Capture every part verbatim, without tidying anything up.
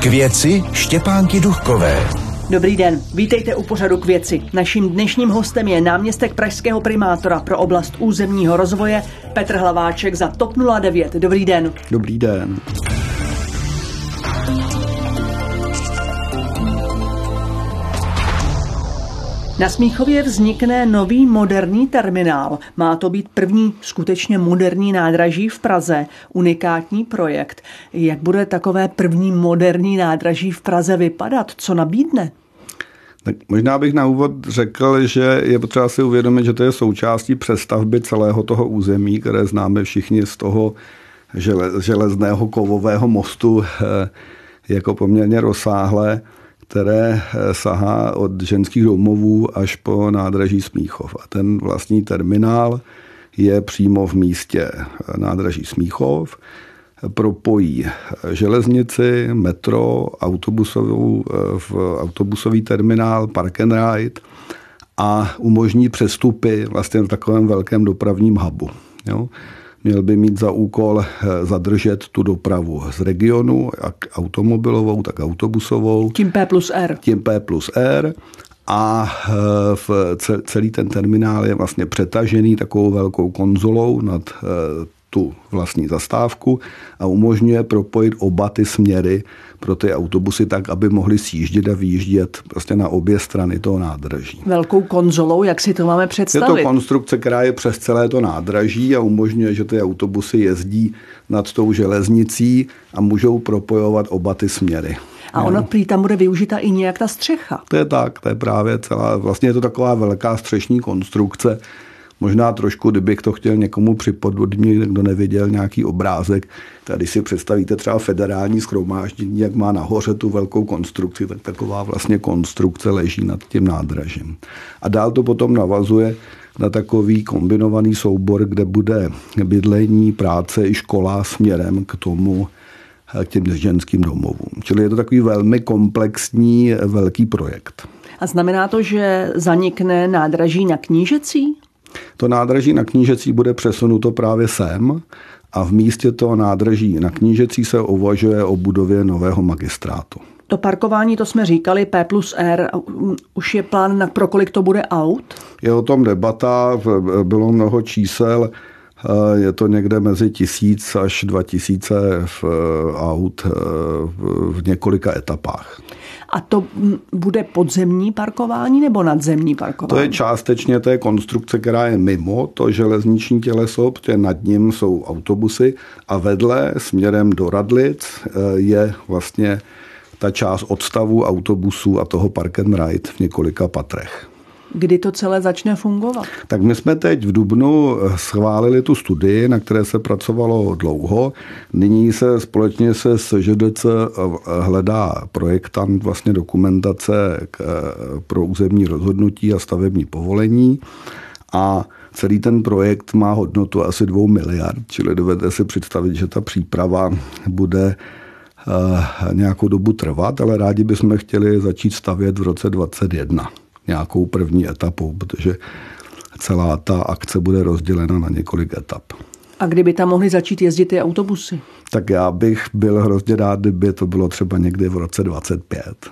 K věci Štěpánky Duchkové. Dobrý den, vítejte u pořadu K věci. Naším dnešním hostem je náměstek pražského primátora pro oblast územního rozvoje Petr Hlaváček za TOP nula devět. Dobrý den. Dobrý den. Na Smíchově vznikne nový moderní terminál. Má to být první skutečně moderní nádraží v Praze. Unikátní projekt. Jak bude takové první moderní nádraží v Praze vypadat? Co nabídne? Tak možná bych na úvod řekl, že je potřeba si uvědomit, že to je součástí přestavby celého toho území, které známe všichni z toho železného kovového mostu jako poměrně rozsáhlé, které sahá od ženských domovů až po nádraží Smíchov. A ten vlastní terminál je přímo v místě nádraží Smíchov. Propojí železnici, metro, autobusovou, autobusový terminál, park and ride a umožní přestupy vlastně v takovém velkém dopravním hubu. Jo? Měl by mít za úkol zadržet tu dopravu z regionu, jak automobilovou, tak autobusovou. Tím P plus R. Tím P plus R. A v celý ten terminál je vlastně přetažený takovou velkou konzolou nad tu vlastní zastávku a umožňuje propojit oba ty směry pro ty autobusy tak, aby mohly sjíždět a vyjíždět prostě na obě strany toho nádraží. Velkou konzolou, jak si to máme představit? Je to konstrukce, která je přes celé to nádraží a umožňuje, že ty autobusy jezdí nad tou železnicí a můžou propojovat oba ty směry. A ono prý tam bude využita i nějak ta střecha. To je tak, to je právě celá, vlastně je to taková velká střešní konstrukce. Možná trošku, kdybych to chtěl někomu připodobnit, kdo neviděl nějaký obrázek, tady si představíte třeba federální shromáždění, jak má nahoře tu velkou konstrukci, tak taková vlastně konstrukce leží nad tím nádražím. A dál to potom navazuje na takový kombinovaný soubor, kde bude bydlení, práce i škola směrem k tomu, k těm ženským domovům. Čili je to takový velmi komplexní, velký projekt. A znamená to, že zanikne nádraží na Knížecí? To nádraží na Knížecí bude přesunuto právě sem a v místě toho nádraží na Knížecí se uvažuje o budově nového magistrátu. To parkování, to jsme říkali, P plus R, už je plán, na pro kolik to bude aut? Je o tom debata, bylo mnoho čísel, je to někde mezi tisíc až dva tisíce aut v několika etapách. A to bude podzemní parkování nebo nadzemní parkování? To je částečně té konstrukce, která je mimo to železniční těleso, protože nad ním jsou autobusy a vedle směrem do Radlic je vlastně ta část odstavu autobusů a toho park and ride v několika patrech. Kdy to celé začne fungovat? Tak my jsme teď v dubnu schválili tu studii, na které se pracovalo dlouho. Nyní se společně se S Ž D C hledá projektant vlastně dokumentace k, pro územní rozhodnutí a stavební povolení a celý ten projekt má hodnotu asi dvou miliard, čili dovedete si představit, že ta příprava bude nějakou dobu trvat, ale rádi bychom chtěli začít stavět v roce dvacet jedna. Nějakou první etapou, protože celá ta akce bude rozdělena na několik etap. A kdyby tam mohly začít jezdit ty autobusy? Tak já bych byl hrozně rád, kdyby to bylo třeba někdy v roce dvacet pět.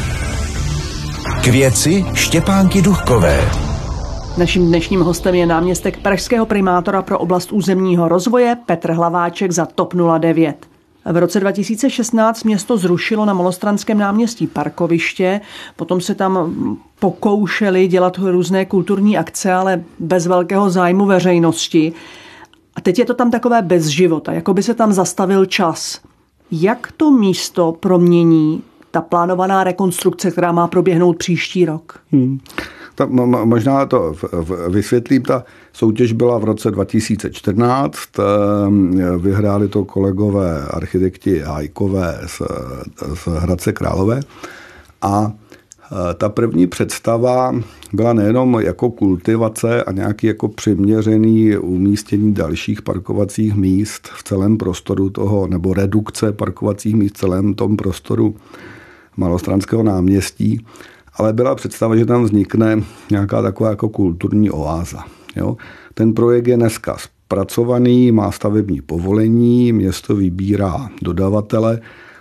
K věci Štěpánky Duchkové. Naším dnešním hostem je náměstek pražského primátora pro oblast územního rozvoje Petr Hlaváček za TOP nula devět. V roce dva tisíce šestnáct město zrušilo na Malostranském náměstí parkoviště, potom se tam pokoušeli dělat různé kulturní akce, ale bez velkého zájmu veřejnosti. A teď je to tam takové bez života, jako by se tam zastavil čas. Jak to místo promění ta plánovaná rekonstrukce, která má proběhnout příští rok? Hmm. Ta, možná to vysvětlím. Ta soutěž byla v roce dva tisíce čtrnáct. Vyhráli to kolegové architekti Hajkové z, z Hradce Králové. A ta první představa byla nejenom jako kultivace a nějaký jako přiměřený umístění dalších parkovacích míst v celém prostoru toho, nebo redukce parkovacích míst v celém tom prostoru Malostranského náměstí, ale byla představa, že tam vznikne nějaká taková jako kulturní oáza. Jo? Ten projekt je dneska zpracovaný, má stavební povolení, město vybírá dodavatele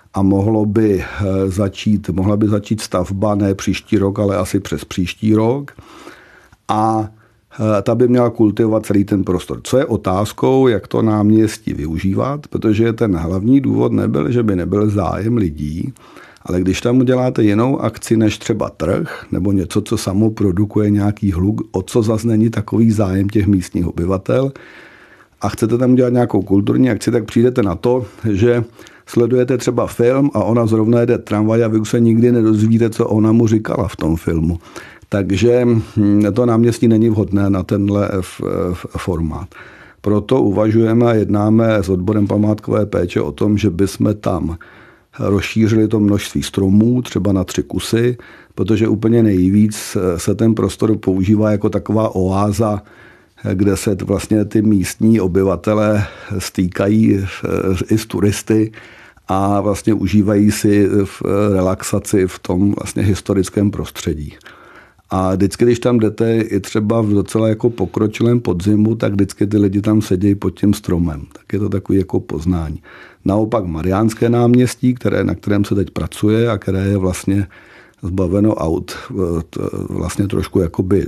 a mohlo by začít, mohla by začít stavba ne příští rok, ale asi přes příští rok. A ta by měla kultivovat celý ten prostor. Co je otázkou, jak to náměstí využívat, protože ten hlavní důvod nebyl, že by nebyl zájem lidí, ale když tam uděláte jinou akci než třeba trh nebo něco, co samo produkuje nějaký hluk, o co zase není takový zájem těch místních obyvatel a chcete tam udělat nějakou kulturní akci, tak přijdete na to, že sledujete třeba film a ona zrovna jede tramvaj a vy už se nikdy nedozvíte, co ona mu říkala v tom filmu. Takže to náměstí není vhodné na tenhle formát. Proto uvažujeme a jednáme s odborem památkové péče o tom, že bychom tam rozšířili to množství stromů, třeba na tři kusy, protože úplně nejvíc se ten prostor používá jako taková oáza, kde se vlastně ty místní obyvatelé stýkají i s turisty a vlastně užívají si v relaxaci v tom vlastně historickém prostředí. A vždycky, když tam jdete i třeba v docela jako pokročilém podzimu, tak vždycky ty lidi tam sedějí pod tím stromem. Tak je to takový jako poznání. Naopak Mariánské náměstí, které, na kterém se teď pracuje a které je vlastně zbaveno aut vlastně trošku jakoby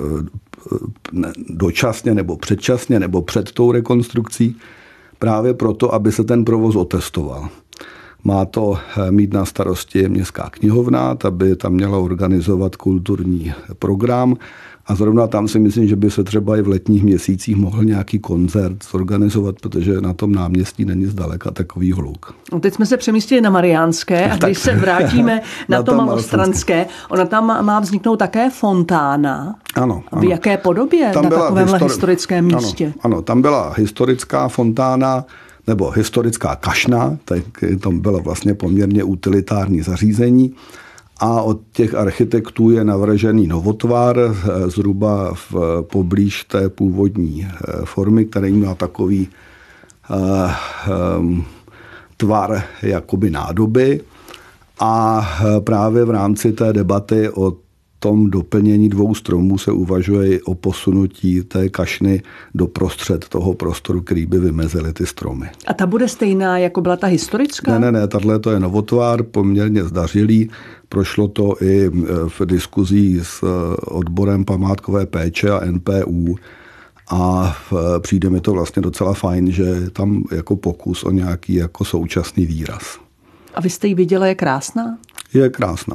dočasně nebo předčasně nebo před tou rekonstrukcí, právě proto, aby se ten provoz otestoval. Má to mít na starosti městská knihovna, ta by tam měla organizovat kulturní program a zrovna tam si myslím, že by se třeba i v letních měsících mohl nějaký koncert zorganizovat, protože na tom náměstí není zdaleka takový hluk. Teď jsme se přemístili na Mariánské a když se vrátíme na, na to Malostranské, ona tam má vzniknout také fontána. Ano, ano. V jaké podobě tam na takovémhle histori- historickém místě? Ano, ano, tam byla historická fontána, nebo historická kašna, tak to bylo vlastně poměrně utilitární zařízení. A od těch architektů je navržený novotvar zhruba v poblíž té původní formy, který má takový uh, um, tvar jakoby nádoby. A právě v rámci té debaty o tom doplnění dvou stromů se uvažuje o posunutí té kašny do prostřed toho prostoru, který by vymezily ty stromy. A ta bude stejná, jako byla ta historická? Ne, ne, ne, tahle to je novotvar, poměrně zdařilý. Prošlo to i v diskuzí s odborem památkové péče a N P U a přijde mi to vlastně docela fajn, že je tam jako pokus o nějaký jako současný výraz. A vy jste ji viděla, je krásná? Je krásná.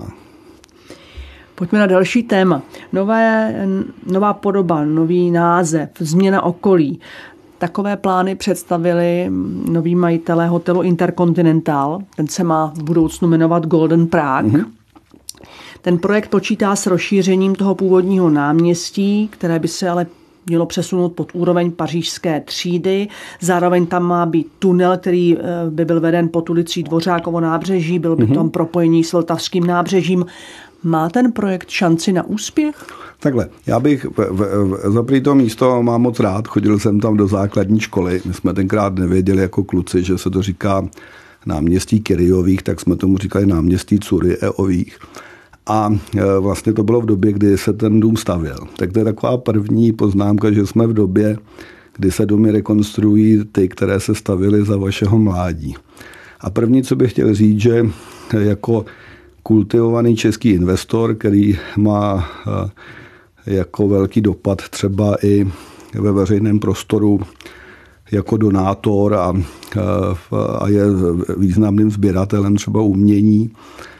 Pojďme na další téma. Nové, nová podoba, nový název, změna okolí. Takové plány představili noví majitelé hotelu Intercontinental. Ten se má v budoucnu jmenovat Golden Prague. Mm-hmm. Ten projekt počítá s rozšířením toho původního náměstí, které by se ale mělo přesunout pod úroveň pařížské třídy. Zároveň tam má být tunel, který by byl veden pod ulicí Dvořákovo nábřeží, byl by mm-hmm. tam propojení s Vltavským nábřežím. Má ten projekt šanci na úspěch? Takhle, já bych za prý to místo mám moc rád, chodil jsem tam do základní školy, my jsme tenkrát nevěděli jako kluci, že se to říká náměstí Kyriových, tak jsme tomu říkali náměstí Curyevých. A vlastně to bylo v době, kdy se ten dům stavěl. Tak to je taková první poznámka, že jsme v době, kdy se domy rekonstruují ty, které se stavěly za vašeho mládí. A první, co bych chtěl říct, že jako kultivovaný český investor, který má jako velký dopad třeba i ve veřejném prostoru jako donátor a, a je významným sběratelem třeba umění,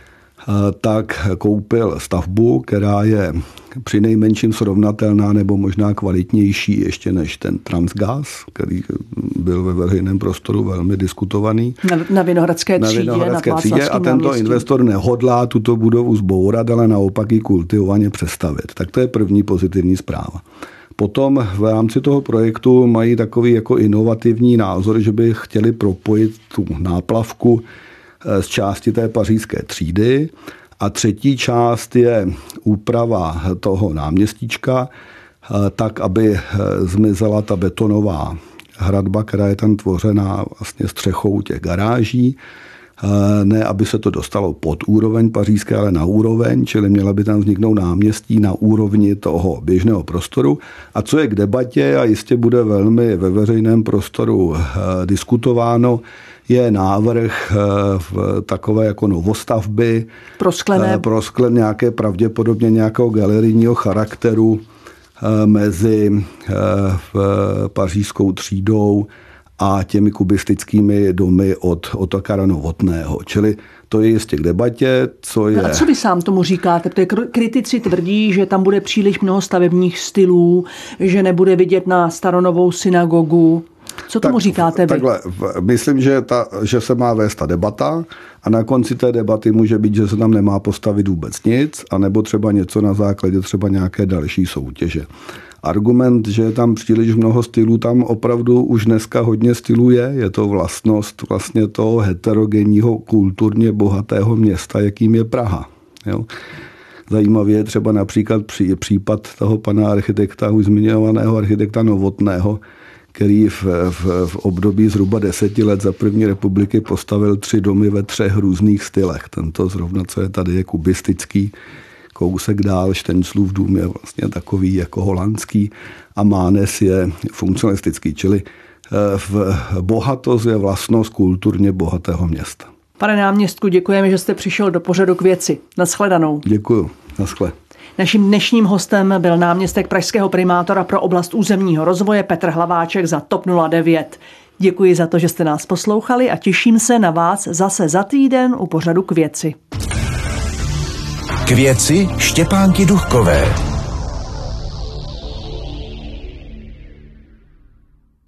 tak koupil stavbu, která je při nejmenším srovnatelná nebo možná kvalitnější ještě než ten Transgas, který byl ve veřejném prostoru velmi diskutovaný. Na, na Vinohradské třídě, na, Vinohradské na třídě a tento náměstí. Investor nehodlá tuto budovu zbourat, ale naopak ji kultivovaně přestavět. Tak to je první pozitivní zpráva. Potom v rámci toho projektu mají takový jako inovativní názor, že by chtěli propojit tu náplavku z části té pařížské třídy a třetí část je úprava toho náměstíčka tak, aby zmizela ta betonová hradba, která je tam tvořená vlastně střechou těch garáží. Ne, aby se to dostalo pod úroveň pařížské, ale na úroveň, čili měla by tam vzniknout náměstí na úrovni toho běžného prostoru. A co je k debatě a jistě bude velmi ve veřejném prostoru diskutováno, je návrh v takové jako novostavby. Prosklené. Prosklen nějaké pravděpodobně nějakého galerijního charakteru mezi pařížskou třídou a těmi kubistickými domy od Otakara Novotného. Čili to je jistě k debatě, co je... No a co vy sám tomu říkáte? Protože kritici tvrdí, že tam bude příliš mnoho stavebních stylů, že nebude vidět na staronovou synagogu. Co tomu tak, říkáte vy? Takhle, myslím, že, ta, že se má vést ta debata a na konci té debaty může být, že se tam nemá postavit vůbec nic, anebo třeba něco na základě třeba nějaké další soutěže. Argument, že je tam příliš mnoho stylů, tam opravdu už dneska hodně stylů je. Je to vlastnost vlastně toho heterogenního, kulturně bohatého města, jakým je Praha. Jo? Zajímavý je třeba například pří, případ toho pana architekta, už zmiňovaného architekta Novotného, který v, v, v období zhruba deseti let za první republiky postavil tři domy ve třech různých stylech. Tento zrovna, co je tady, je kubistický, kousek dál, Štenclův dům je vlastně takový jako holandský a Mánes je funkcionalistický, čili v bohatost je vlastnost kulturně bohatého města. Pane náměstku, děkujeme, že jste přišel do pořadu K věci. Nashledanou. Děkuju. Naschle. Naším dnešním hostem byl náměstek pražského primátora pro oblast územního rozvoje Petr Hlaváček za TOP nula devět. Děkuji za to, že jste nás poslouchali a těším se na vás zase za týden u pořadu K věci. K věci Štěpánky Duchkové.